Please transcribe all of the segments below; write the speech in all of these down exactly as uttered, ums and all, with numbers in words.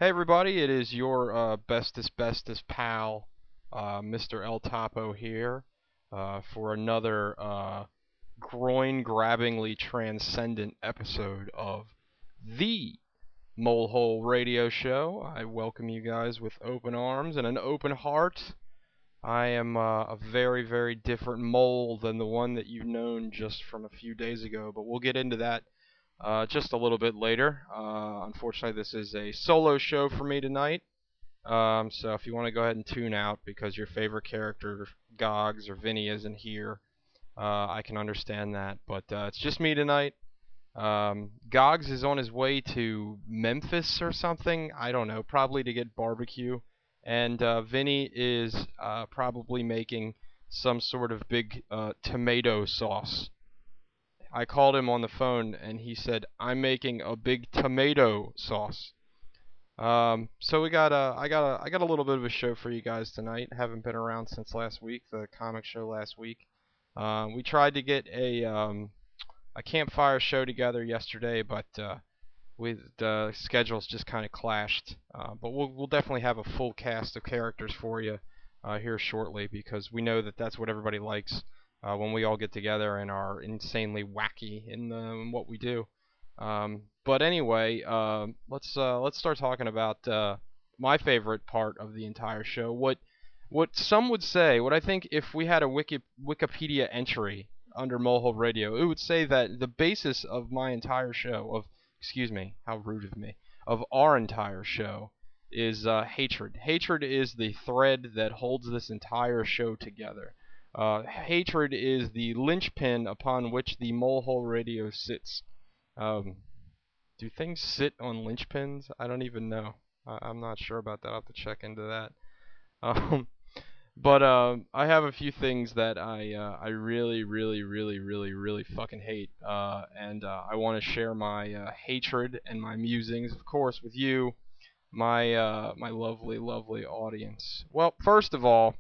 Hey everybody, it is your uh, bestest bestest pal, uh, Mister El Topo here, uh, for another uh, groin-grabbingly transcendent episode of the Molehole Radio Show. I welcome you guys with open arms and an open heart. I am uh, a very, very different mole than the one that you've known just from a few days ago, but we'll get into that uh, just a little bit later. Uh, unfortunately, this is a solo show for me tonight. Um, so if you want to go ahead and tune out because your favorite character, Gogs or Vinny, isn't here, uh, I can understand that. But uh, it's just me tonight. Um, Gogs is on his way to Memphis or something. I don't know, probably to get barbecue. And uh, Vinny is uh, probably making some sort of big uh, tomato sauce. I called him on the phone and he said, "I'm making a big tomato sauce." Um, so we got a, I got a, I got a little bit of a show for you guys tonight. Haven't been around since last week, the comic show last week. Uh, we tried to get a, um, a campfire show together yesterday, but uh, with the schedules just kind of clashed. Uh, but we'll, we'll definitely have a full cast of characters for you uh, here shortly because we know that that's what everybody likes uh, when we all get together and are insanely wacky in, the, in what we do. Um, but anyway, uh, let's uh, let's start talking about uh, my favorite part of the entire show. What what some would say, what I think if we had a Wiki, Wikipedia entry under Molehole Radio, it would say that the basis of my entire show, of excuse me, how rude of me, of our entire show, is uh, hatred. Hatred is the thread that holds this entire show together. Uh, hatred is the linchpin upon which the Molehole Radio sits. Um, do things sit on linchpins? I don't even know. I, I'm not sure about that. I'll have to check into that. Um, but uh, I have a few things that I uh, I really, really, really, really, really fucking hate, uh, and uh, I want to share my uh, hatred and my musings, of course, with you, my uh, my lovely, lovely audience. Well, first of all,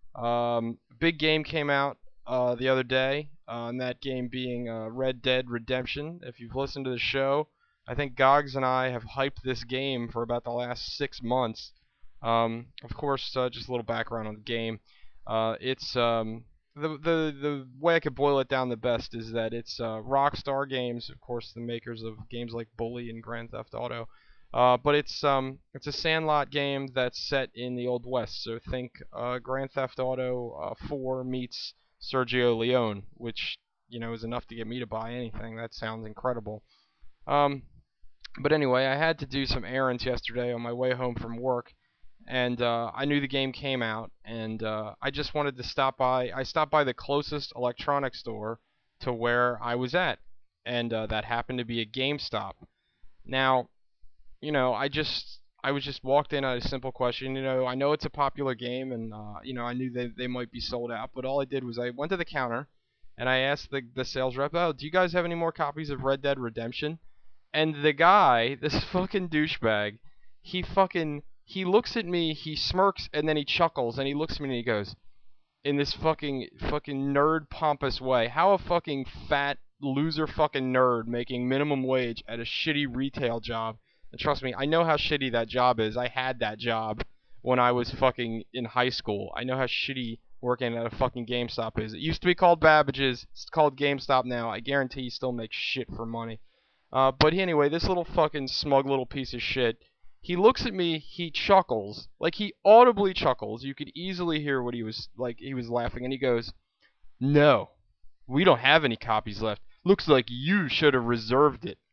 um, big game came out uh, the other day, uh, and that game being uh, Red Dead Redemption. If you've listened to the show, I think Gogs and I have hyped this game for about the last six months. Um, of course, uh, just a little background on the game. Uh, it's um, the the the way I could boil it down the best is that it's uh, Rockstar Games, of course, the makers of games like Bully and Grand Theft Auto. Uh, but it's um it's a Sandlot game that's set in the Old West. So think uh, Grand Theft Auto uh, four meets Sergio Leone, which you know is enough to get me to buy anything. That sounds incredible. Um, but anyway, I had to do some errands yesterday on my way home from work, and uh, I knew the game came out, and uh, I just wanted to stop by. I stopped by the closest electronics store to where I was at, and uh, that happened to be a GameStop. Now, you know, I just I was just walked in at a simple question. You know, I know it's a popular game, and uh, you know, I knew they they might be sold out. But all I did was I went to the counter, and I asked the the sales rep, "Oh, do you guys have any more copies of Red Dead Redemption?" And the guy, this fucking douchebag, he fucking he looks at me, he smirks, and then he chuckles, and he looks at me and he goes, in this fucking fucking nerd pompous way, how a fucking fat loser fucking nerd making minimum wage at a shitty retail job. And trust me, I know how shitty that job is. I had that job when I was fucking in high school. I know how shitty working at a fucking GameStop is. It used to be called Babbage's. It's called GameStop now. I guarantee you still make shit for money. Uh, but anyway, this little fucking smug little piece of shit, he looks at me, he chuckles, like he audibly chuckles. You could easily hear what he was, like he was laughing, and he goes, "No, we don't have any copies left. Looks like you should have reserved it."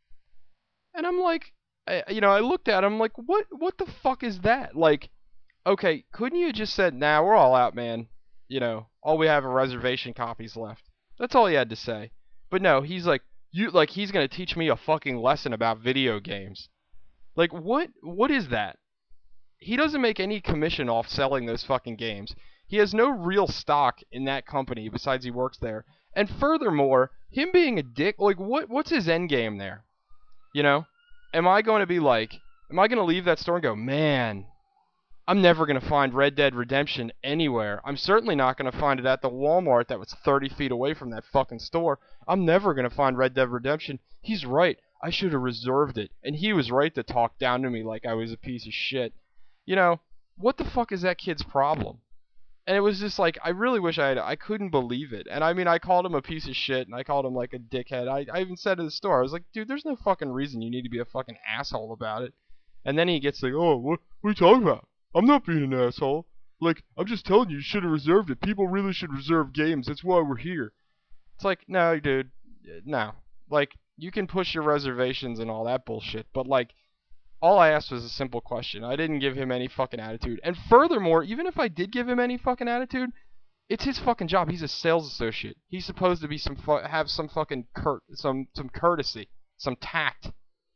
And I'm like, I, you know, I looked at him like, what, what the fuck is that? Like, okay, couldn't you have just said, "Nah, we're all out, man. You know, all we have are reservation copies left." That's all he had to say. But no, he's like, you, like he's gonna teach me a fucking lesson about video games. Like, what, what is that? He doesn't make any commission off selling those fucking games. He has no real stock in that company besides he works there. And furthermore, him being a dick, like what what's his end game there? You know? Am I going to be like, am I going to leave that store and go, "Man, I'm never going to find Red Dead Redemption anywhere. I'm certainly not going to find it at the Walmart that was thirty feet away from that fucking store. I'm never going to find Red Dead Redemption. He's right. I should have reserved it. And he was right to talk down to me like I was a piece of shit. You know, what the fuck is that kid's problem? And it was just like, I really wish I had, I couldn't believe it. And I mean, I called him a piece of shit, and I called him like a dickhead. I, I even said to the store, I was like, dude, there's no fucking reason you need to be a fucking asshole about it. And then he gets like, oh, what, what are you talking about? I'm not being an asshole. Like, I'm just telling you, you should have reserved it. People really should reserve games. That's why we're here. It's like, no, dude, no. Like, you can push your reservations and all that bullshit, but like, all I asked was a simple question. I didn't give him any fucking attitude. And furthermore, even if I did give him any fucking attitude, it's his fucking job. He's a sales associate. He's supposed to be some fu- have some fucking curt some some courtesy, some tact.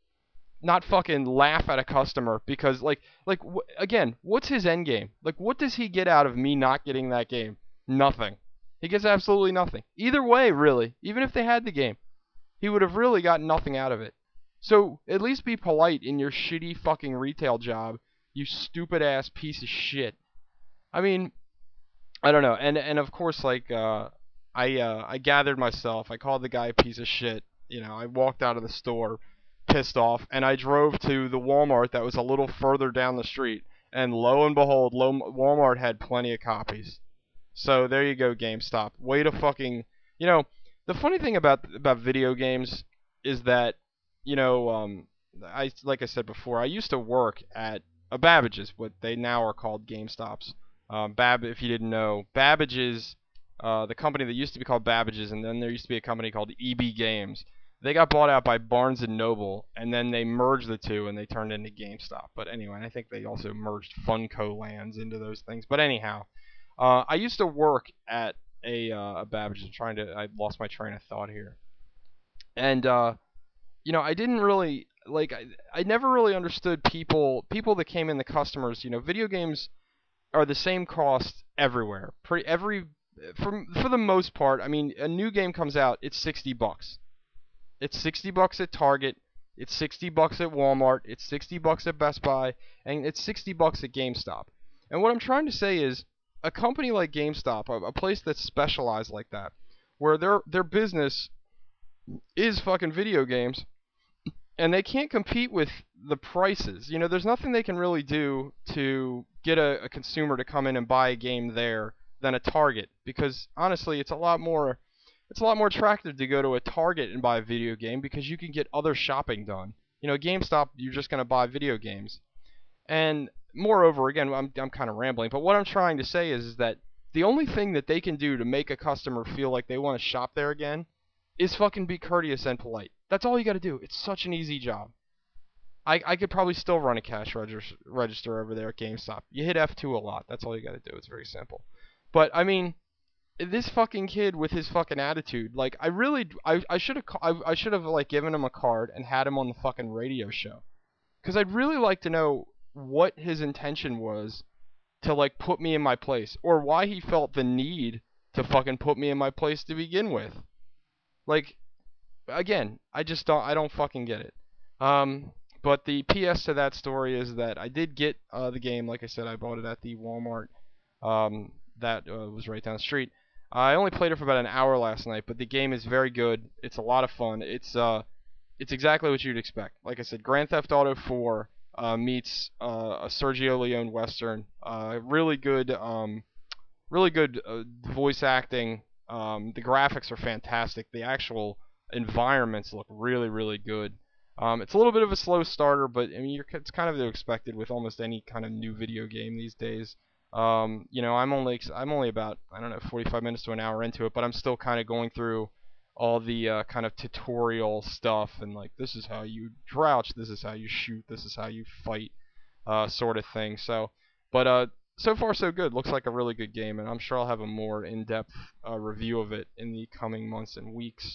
Not fucking laugh at a customer because like like w- again, what's his end game? Like what does he get out of me not getting that game? Nothing. He gets absolutely nothing. Either way, really. Even if they had the game, he would have really got nothing out of it. So at least be polite in your shitty fucking retail job, you stupid ass piece of shit. I mean, I don't know. And and of course, like uh, I uh, I gathered myself. I called the guy a piece of shit. You know, I walked out of the store, pissed off, and I drove to the Walmart that was a little further down the street. And lo and behold, lo- Walmart had plenty of copies. So there you go, GameStop. Way to fucking, you know, the funny thing about about video games is that, you know, um, I like I said before, I used to work at a Babbage's, what they now are called GameStops. Um, Bab, if you didn't know, Babbage's, uh, the company that used to be called Babbage's, and then there used to be a company called E B Games. They got bought out by Barnes and Noble, and then they merged the two, and they turned into GameStop. But anyway, I think they also merged Funco Lands into those things. But anyhow, uh, I used to work at a, uh, a Babbage's. I'm trying to, I lost my train of thought here. And uh, you know, I didn't really like. I, I never really understood people people that came in, the customers. You know, video games are the same cost everywhere. Pretty every for for the most part. I mean, a new game comes out, it's sixty bucks. It's sixty bucks at Target. It's sixty bucks at Walmart. It's sixty bucks at Best Buy, and it's sixty bucks at GameStop. And what I'm trying to say is, a company like GameStop, a, a place that's specialized like that, where their their business is fucking video games, and they can't compete with the prices. You know, there's nothing they can really do to get a, a consumer to come in and buy a game there than a Target, because honestly, it's a lot more it's a lot more attractive to go to a Target and buy a video game because you can get other shopping done. You know, GameStop, you're just going to buy video games. And moreover, again, I'm I'm kind of rambling, but what I'm trying to say is, is that the only thing that they can do to make a customer feel like they want to shop there again is fucking be courteous and polite. That's all you got to do. It's such an easy job. I, I could probably still run a cash register, register over there at GameStop. You hit F two a lot. That's all you got to do. It's very simple. But I mean, this fucking kid with his fucking attitude, like I really, I I should have, I, I should have like given him a card and had him on the fucking radio show, because I'd really like to know what his intention was to like put me in my place, or why he felt the need to fucking put me in my place to begin with. Like, again, I just don't I don't fucking get it. Um, but the P S to that story is that I did get uh, the game. Like I said, I bought it at the Walmart um, that uh, was right down the street. I only played it for about an hour last night, but the game is very good. It's a lot of fun. It's uh, it's exactly what you'd expect. Like I said, Grand Theft Auto four uh, meets uh, a Sergio Leone western. Uh, really good, um, really good uh, voice acting. Um, the graphics are fantastic. The actual environments look really, really good. Um, it's a little bit of a slow starter, but I mean, you're, it's kind of expected with almost any kind of new video game these days. Um, you know, I'm only I'm only about I don't know forty-five minutes to an hour into it, but I'm still kind of going through all the uh, kind of tutorial stuff, and like, this is how you crouch, this is how you shoot, this is how you fight, uh, sort of thing. So, but uh, so far so good. Looks like a really good game, and I'm sure I'll have a more in-depth uh, review of it in the coming months and weeks.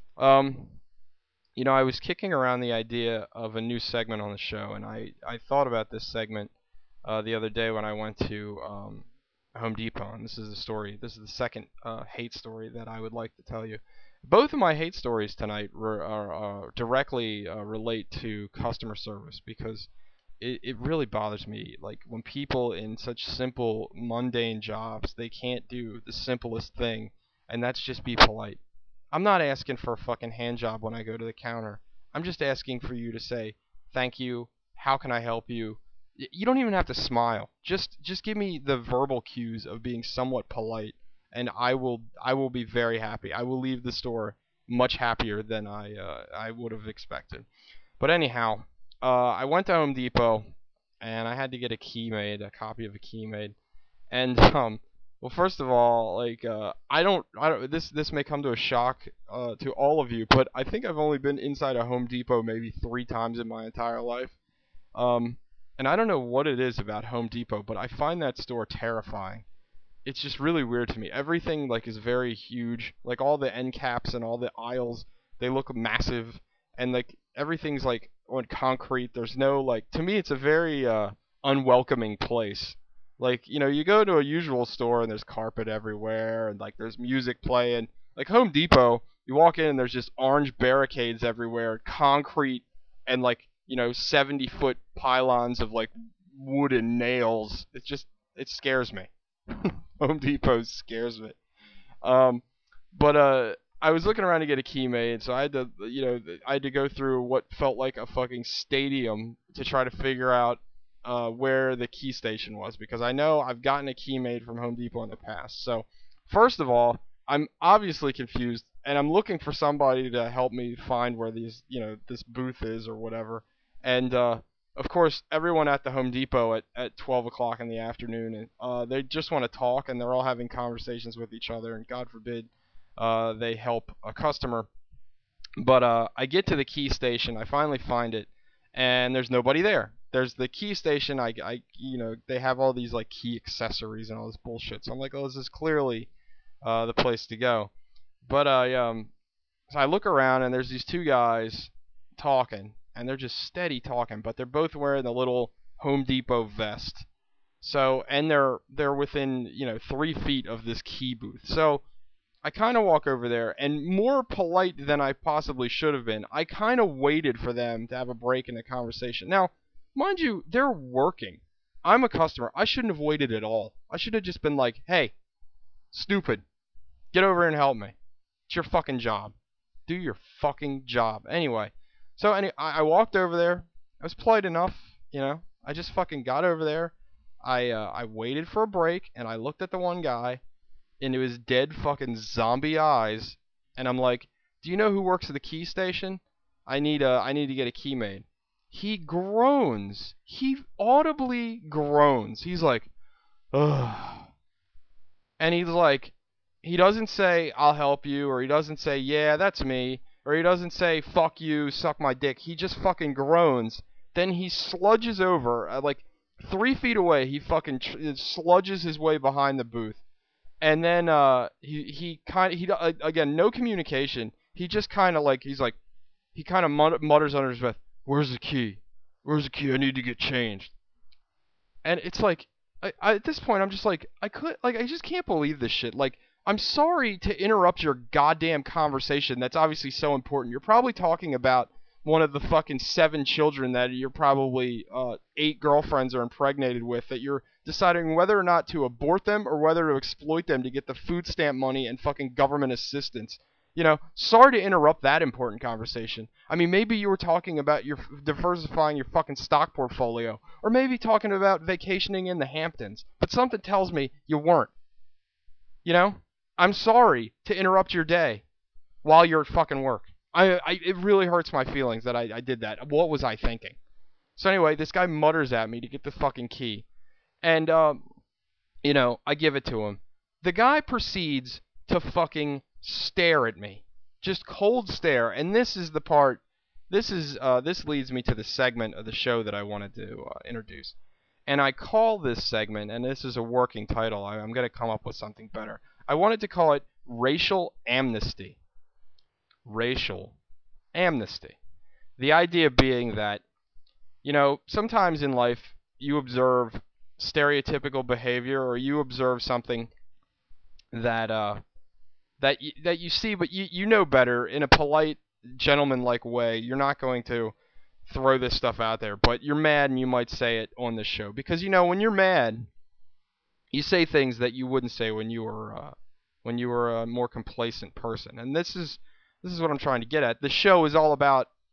Um, you know, I was kicking around the idea of a new segment on the show, and I, I thought about this segment uh, the other day when I went to um, Home Depot, and this is the story. This is the second uh, hate story that I would like to tell you. Both of my hate stories tonight are, are, are directly uh, relate to customer service, because it, it really bothers me. Like, when people in such simple, mundane jobs, they can't do the simplest thing, and that's just be polite. I'm not asking for a fucking hand job when I go to the counter. I'm just asking for you to say thank you. How can I help you? You don't even have to smile. Just just give me the verbal cues of being somewhat polite, and I will I will be very happy. I will leave the store much happier than I uh, I would have expected. But anyhow, uh, I went to Home Depot, and I had to get a key made, a copy of a key made. And um, well, first of all, like uh, I don't, I don't. This this may come to a shock uh, to all of you, but I think I've only been inside a Home Depot maybe three times in my entire life. Um, and I don't know what it is about Home Depot, but I find that store terrifying. It's just really weird to me. Everything like is very huge. Like all the end caps and all the aisles, they look massive, and like everything's like on concrete. There's no like. To me, it's a very uh, unwelcoming place. Like, you know, you go to a usual store and there's carpet everywhere and like there's music playing. Like Home Depot, you walk in and there's just orange barricades everywhere, concrete, and like, you know, seventy foot pylons of like wooden nails. It just it scares me. Home Depot scares me. Um, but uh, I was looking around to get a key made, so I had to, you know, I had to go through what felt like a fucking stadium to try to figure out uh, where the key station was, because I know I've gotten a key made from Home Depot in the past. So, first of all, I'm obviously confused, and I'm looking for somebody to help me find where these, you know, this booth is or whatever. And uh, of course, everyone at the Home Depot at, at twelve o'clock in the afternoon, and uh, they just want to talk, and they're all having conversations with each other, and God forbid uh, they help a customer. But uh, I get to the key station, I finally find it, and there's nobody there. There's the key station, I, I, you know, they have all these like key accessories and all this bullshit. So I'm like, oh, this is clearly uh, the place to go. But I, um, so I look around, and there's these two guys talking, and they're just steady talking, but they're both wearing the little Home Depot vest. So, and they're they're within, you know, three feet of this key booth. So I kind of walk over there, and more polite than I possibly should have been, I kind of waited for them to have a break in the conversation. Now, mind you, they're working. I'm a customer. I shouldn't have waited at all. I should have just been like, hey, stupid, get over here and help me. It's your fucking job. Do your fucking job. Anyway, so any, I, I walked over there. I was polite enough, you know. I just fucking got over there. I uh, I waited for a break, and I looked at the one guy into his dead fucking zombie eyes, and I'm like, "Do you know who works at the key station? I need a I need to get a key made." He groans. He audibly groans. He's like, "Ugh," and he's like, he doesn't say, "I'll help you," or he doesn't say, "Yeah, that's me," or he doesn't say, "Fuck you, suck my dick." He just fucking groans. Then he sludges over, uh, like three feet away. He fucking tr- sludges his way behind the booth, and then uh, he he kind he uh, again no communication. He just kind of like he's like he kind of mut- mutters under his breath, "Where's the key? Where's the key? I need to get changed." And it's like, I, I, at this point, I'm just like, I could, like, I just can't believe this shit. Like, I'm sorry to interrupt your goddamn conversation. That's obviously so important. You're probably talking about one of the fucking seven children that you're probably uh, eight girlfriends are impregnated with. That you're deciding whether or not to abort them or whether to exploit them to get the food stamp money and fucking government assistance. You know, sorry to interrupt that important conversation. I mean, maybe you were talking about your diversifying your fucking stock portfolio, or maybe talking about vacationing in the Hamptons. But something tells me you weren't. You know, I'm sorry to interrupt your day while you're at fucking work. I, I it really hurts my feelings that I, I did that. What was I thinking? So anyway, this guy mutters at me to get the fucking key, and um, you know, I give it to him. The guy proceeds to fucking stare at me. Just cold stare. And this is the part, this is, uh, this leads me to the segment of the show that I wanted to uh, introduce. And I call this segment, and this is a working title, I, I'm going to come up with something better. I wanted to call it Racial Amnesty. Racial Amnesty. The idea being that, you know, sometimes in life you observe stereotypical behavior, or you observe something that uh that you, that you see, but you you know better. In a polite, gentlemanlike way, you're not going to throw this stuff out there, but you're mad and you might say it on this show, because you know when you're mad, you say things that you wouldn't say when you were uh, when you were a more complacent person. And this is this is what I'm trying to get at. The show is all about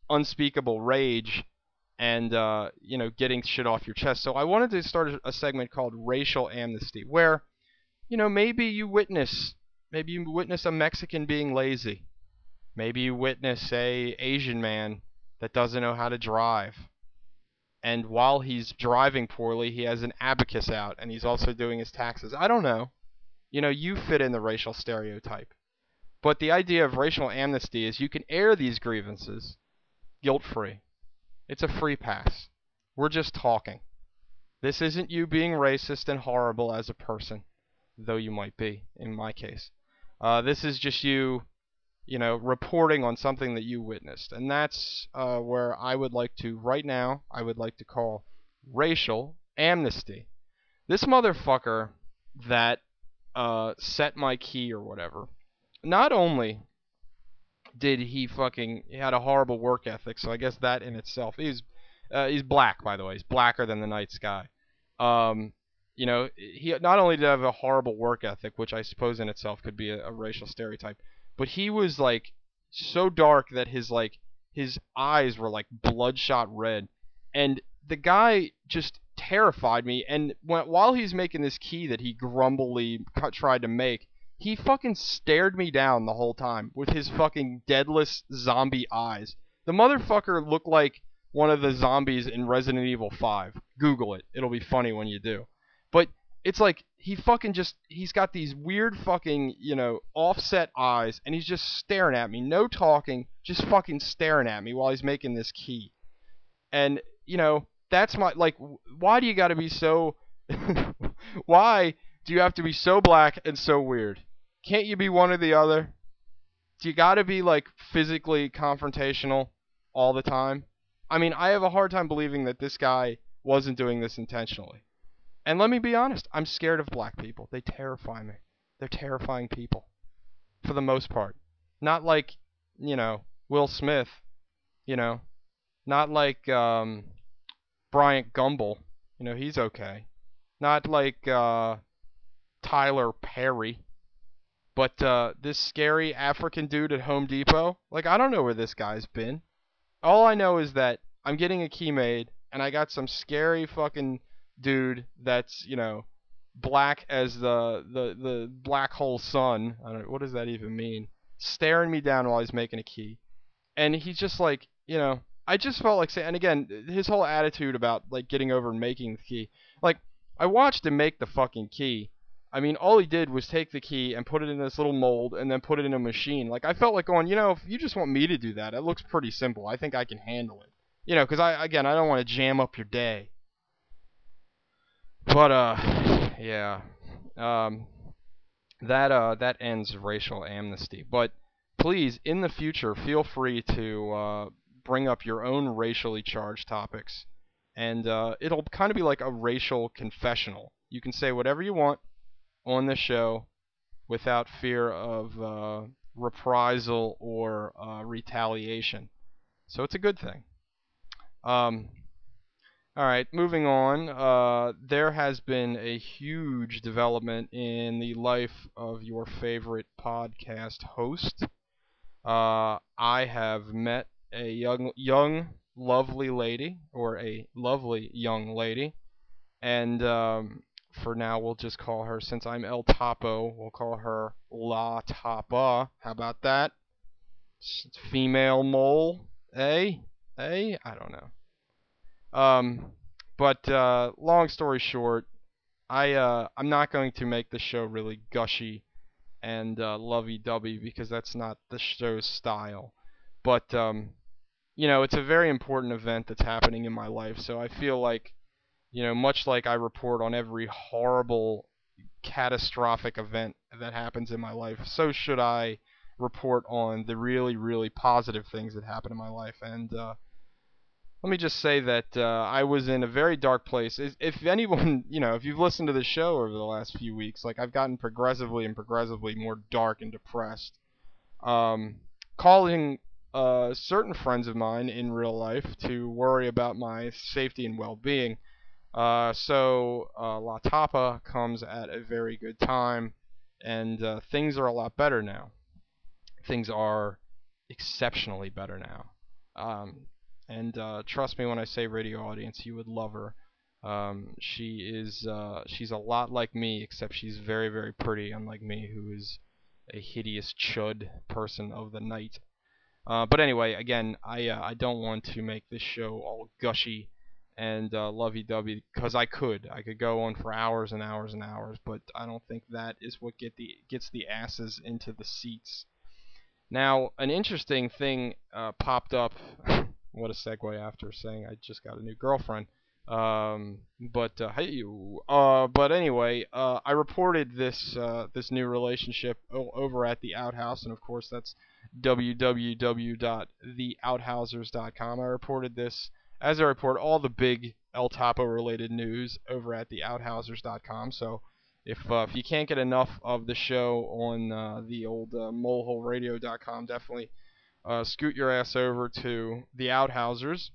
unspeakable rage and uh, you know, getting shit off your chest. So I wanted to start a segment called Racial Amnesty, where, you know, maybe you witness maybe you witness a Mexican being lazy. Maybe you witness a Asian man that doesn't know how to drive. And while he's driving poorly, he has an abacus out and he's also doing his taxes. I don't know. You know, you fit in the racial stereotype. But the idea of racial amnesty is you can air these grievances guilt-free. It's a free pass. We're just talking. This isn't you being racist and horrible as a person, though you might be, in my case. Uh, this is just you, you know, reporting on something that you witnessed. And that's uh, where I would like to, right now, I would like to call racial amnesty. This motherfucker that uh, set my key or whatever, not only did he fucking, he had a horrible work ethic, so I guess that in itself, he's, uh, he's black, by the way, he's blacker than the night sky. Um, you know, he not only did he have a horrible work ethic, which I suppose in itself could be a, a racial stereotype, but he was like so dark that his like his eyes were like bloodshot red, and the guy just terrified me. And when, while he's making this key that he grumbly cut, tried to make, he fucking stared me down the whole time with his fucking deadless zombie eyes. The motherfucker looked like one of the zombies in Resident Evil five. Google it. It'll be funny when you do. But it's like he fucking just, he's got these weird fucking, you know, offset eyes, and he's just staring at me. No talking, just fucking staring at me while he's making this key. And, you know, that's my, like, why do you gotta be so, why do you have to be so black and so weird? Can't you be one or the other? Do you gotta be, like, physically confrontational all the time? I mean, I have a hard time believing that this guy wasn't doing this intentionally. And let me be honest, I'm scared of black people. They terrify me. They're terrifying people, for the most part. Not like, you know, Will Smith, you know. Not like um, Bryant Gumbel. You know, he's okay. Not like uh, Tyler Perry. But uh, this scary African dude at Home Depot, like, I don't know where this guy's been. All I know is that I'm getting a key made, and I got some scary fucking dude that's, you know, black as the the, the black hole sun. I don't know, what does that even mean? Staring me down while he's making a key. And he's just like, you know, I just felt like saying, and again, his whole attitude about, like, getting over and making the key. Like, I watched him make the fucking key. I mean, all he did was take the key and put it in this little mold and then put it in a machine. Like, I felt like going, you know, if you just want me to do that, it looks pretty simple. I think I can handle it. You know, because, I again, I don't want to jam up your day. But, uh, yeah. Um, that, uh, that ends racial amnesty. But please, in the future, feel free to uh, bring up your own racially charged topics. And uh, it'll kind of be like a racial confessional. You can say whatever you want on the show without fear of uh, reprisal or uh, retaliation. So it's a good thing. Um, Alright, moving on. Uh, there has been a huge development in the life of your favorite podcast host. Uh, I have met a young, young, lovely lady, or a lovely young lady, and um, for now we'll just call her, since I'm El Topo, we'll call her La Tapa. How about that? Female mole, eh? Eh? I don't know. Um, but uh, long story short, I uh, I'm not going to make the show really gushy and uh, lovey-dovey because that's not the show's style. But um, you know, it's a very important event that's happening in my life, so I feel like, you know, much like I report on every horrible, catastrophic event that happens in my life, so should I report on the really, really positive things that happen in my life. And uh, let me just say that uh, I was in a very dark place. If anyone, you know, if you've listened to the show over the last few weeks, like, I've gotten progressively and progressively more dark and depressed. Um, calling uh, certain friends of mine in real life to worry about my safety and well-being. Uh, so uh, La Tapa comes at a very good time, and uh, things are a lot better now. Things are exceptionally better now. Um, and uh, trust me when I say radio audience, you would love her. Um, she is uh, she's a lot like me, except she's very very pretty, unlike me, who is a hideous chud person of the night. Uh, but anyway, again, I uh, I don't want to make this show all gushy and uh, lovey-dovey because I could I could go on for hours and hours and hours, but I don't think that is what get the gets the asses into the seats. Now, an interesting thing uh, popped up. What a segue after saying I just got a new girlfriend. Um, but uh, hey, you. Uh, but anyway, uh, I reported this uh, this new relationship o- over at the Outhouse, and of course that's w w w dot the outhousers dot com. I reported this as I report all the big El Topo related news over at the outhousers dot com. So if uh, if you can't get enough of the show on uh, the old uh, molehole radio dot com, definitely uh, scoot your ass over to the Outhousers,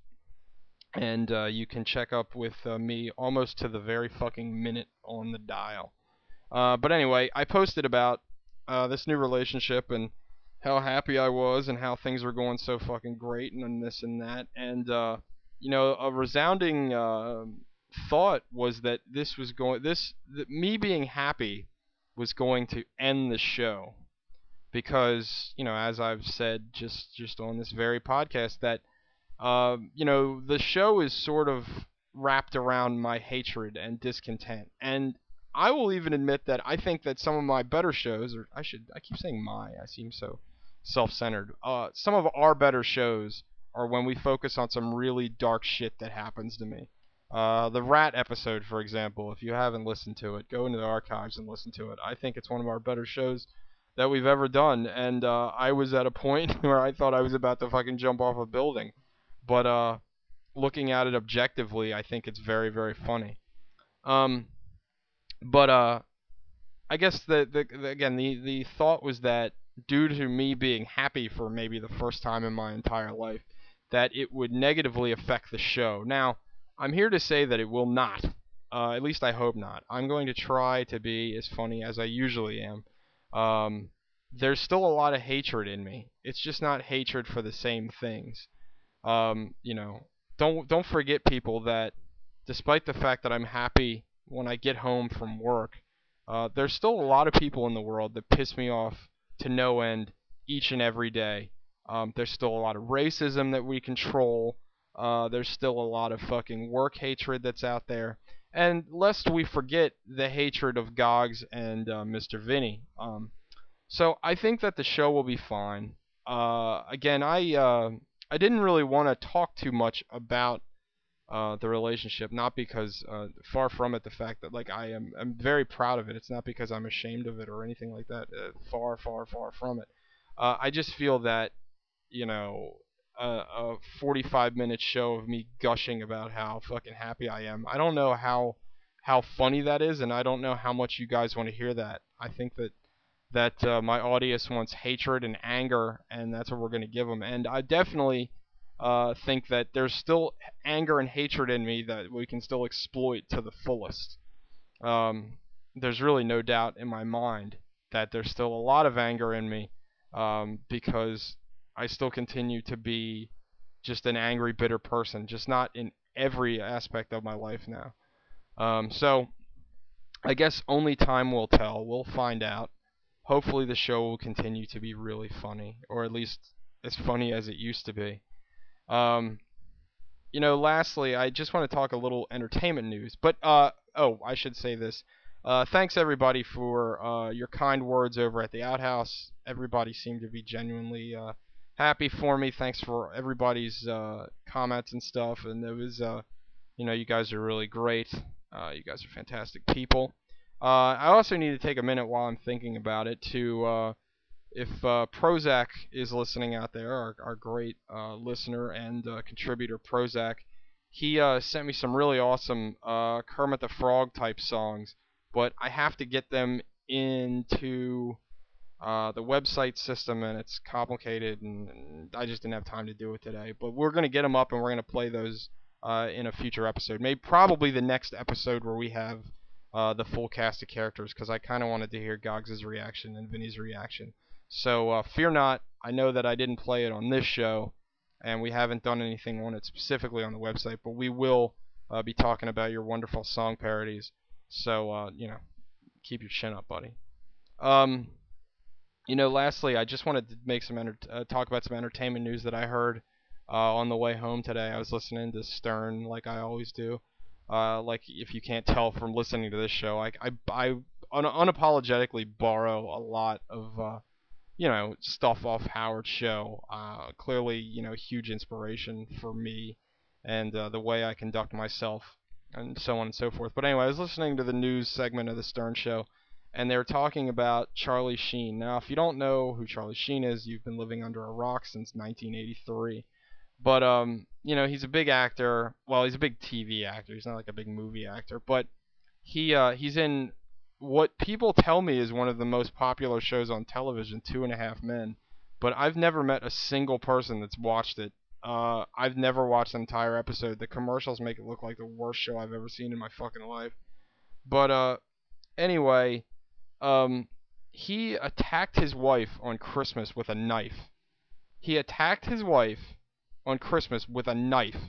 and uh, you can check up with uh, me almost to the very fucking minute on the dial. Uh, but anyway, I posted about uh, this new relationship and how happy I was and how things were going so fucking great and this and that. And uh, you know, a resounding uh, thought was that this was going, this that me being happy was going to end the show because you know, as I've said just just on this very podcast, that um, you know, the show is sort of wrapped around my hatred and discontent. And I will even admit that I think that some of my better shows, or I should, I keep saying my, I seem so self-centered. Uh, some of our better shows are when we focus on some really dark shit that happens to me. Uh, the Rat episode, for example, if you haven't listened to it, go into the archives and listen to it. I think it's one of our better shows that we've ever done, and uh, I was at a point where I thought I was about to fucking jump off a building. But uh, looking at it objectively, I think it's very, very funny. Um, but uh, I guess the, the, the again the the thought was that due to me being happy for maybe the first time in my entire life, that it would negatively affect the show. Now, I'm here to say that it will not. Uh, at least I hope not. I'm going to try to be as funny as I usually am. Um, there's still a lot of hatred in me. It's just not hatred for the same things. Um, you know, don't don't forget, people, that despite the fact that I'm happy when I get home from work, uh, there's still a lot of people in the world that piss me off to no end each and every day. Um, there's still a lot of racism that we control. Uh, there's still a lot of fucking work hatred that's out there. And lest we forget the hatred of Gogs and uh, mister Vinny. Um, so I think that the show will be fine. Uh, again, I uh, I didn't really want to talk too much about uh, the relationship, not because uh, far from it, the fact that like I am I'm very proud of it. It's not because I'm ashamed of it or anything like that. Uh, far, far, far from it. Uh, I just feel that you know a, a forty-five minute show of me gushing about how fucking happy I am. I don't know how how funny that is, and I don't know how much you guys want to hear that. I think that that uh, my audience wants hatred and anger, and that's what we're going to give them. And I definitely uh, think that there's still anger and hatred in me that we can still exploit to the fullest. Um, there's really no doubt in my mind that there's still a lot of anger in me um, because I still continue to be just an angry, bitter person, just not in every aspect of my life now. Um, so I guess only time will tell. We'll find out. Hopefully the show will continue to be really funny, or at least as funny as it used to be. Um, you know, lastly, I just want to talk a little entertainment news. But uh, oh, I should say this. Uh, thanks everybody for uh, your kind words over at the Outhouse. Everybody seemed to be genuinely uh, happy for me. Thanks for everybody's uh, comments and stuff. And it was, uh, you know, you guys are really great. Uh, you guys are fantastic people. Uh, I also need to take a minute while I'm thinking about it to, uh, if uh, Prozac is listening out there, our, our great uh, listener and uh, contributor Prozac, he uh, sent me some really awesome uh, Kermit the Frog type songs, but I have to get them into uh, the website system, and it's complicated, and, and I just didn't have time to do it today. But we're going to get them up, and we're going to play those uh, in a future episode. Maybe probably the next episode where we have uh, the full cast of characters, because I kind of wanted to hear Gogs' reaction and Vinny's reaction. So uh, fear not. I know that I didn't play it on this show, and we haven't done anything on it specifically on the website, but we will uh, be talking about your wonderful song parodies. So, uh, you know, keep your chin up, buddy. Um, you know, lastly, I just wanted to make some enter- uh, talk about some entertainment news that I heard uh, on the way home today. I was listening to Stern like I always do. Uh, like if you can't tell from listening to this show, I I, I un- unapologetically borrow a lot of uh, you know stuff off Howard's show. Uh, clearly, you know, huge inspiration for me and uh, the way I conduct myself and so on and so forth. But anyway, I was listening to the news segment of the Stern show, and they were talking about Charlie Sheen. Now, if you don't know who Charlie Sheen is, you've been living under a rock since nineteen eighty-three. But um, you know, he's a big actor. Well, he's a big T V actor. He's not like a big movie actor, but he uh, he's in what people tell me is one of the most popular shows on television, Two and a Half Men. But I've never met a single person that's watched it. Uh, I've never watched an entire episode. The commercials make it look like the worst show I've ever seen in my fucking life. But uh, anyway, um, he attacked his wife on Christmas with a knife. He attacked his wife on Christmas with a knife.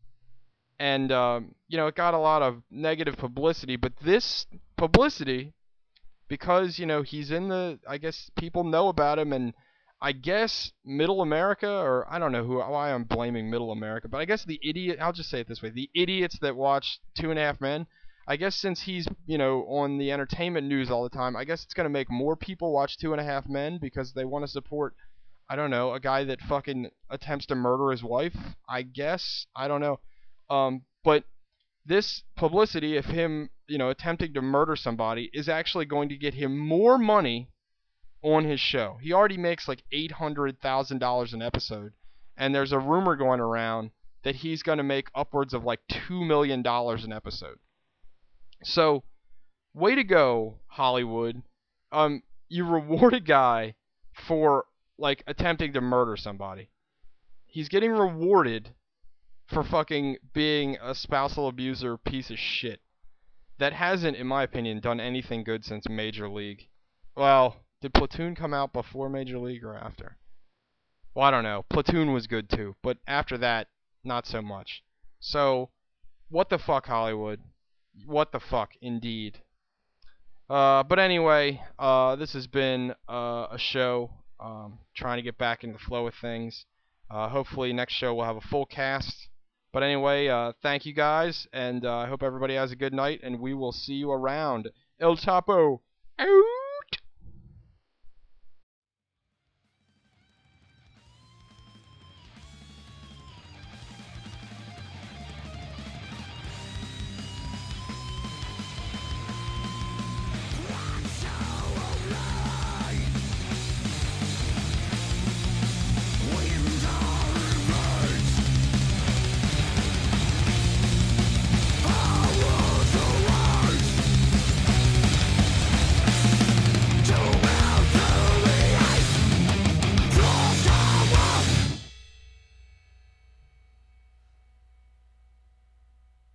And, um, you know, it got a lot of negative publicity, but this publicity, because, you know, he's in the, I guess people know about him, and I guess Middle America, or I don't know who, why I'm blaming Middle America, but I guess the idiot, I'll just say it this way, the idiots that watch Two and a Half Men, I guess since he's, you know, on the entertainment news all the time, I guess it's going to make more people watch Two and a Half Men because they want to support, I don't know, a guy that fucking attempts to murder his wife, I guess, I don't know. Um, but this publicity of him, you know, attempting to murder somebody is actually going to get him more money on his show. He already makes like eight hundred thousand dollars an episode, and there's a rumor going around that he's going to make upwards of like two million dollars an episode. So, way to go, Hollywood. Um, you reward a guy for like attempting to murder somebody. He's getting rewarded for fucking being a spousal abuser piece of shit that hasn't, in my opinion, done anything good since Major League. Well, did Platoon come out before Major League or after? Well, I don't know. Platoon was good too, but after that, not so much. So, what the fuck, Hollywood? What the fuck, indeed. Uh, but anyway, uh, this has been uh, a show um, trying to get back into the flow of things. Uh, hopefully, next show we'll have a full cast. But anyway, uh, thank you guys, and uh, I hope everybody has a good night, and we will see you around. El Chapo! Ow!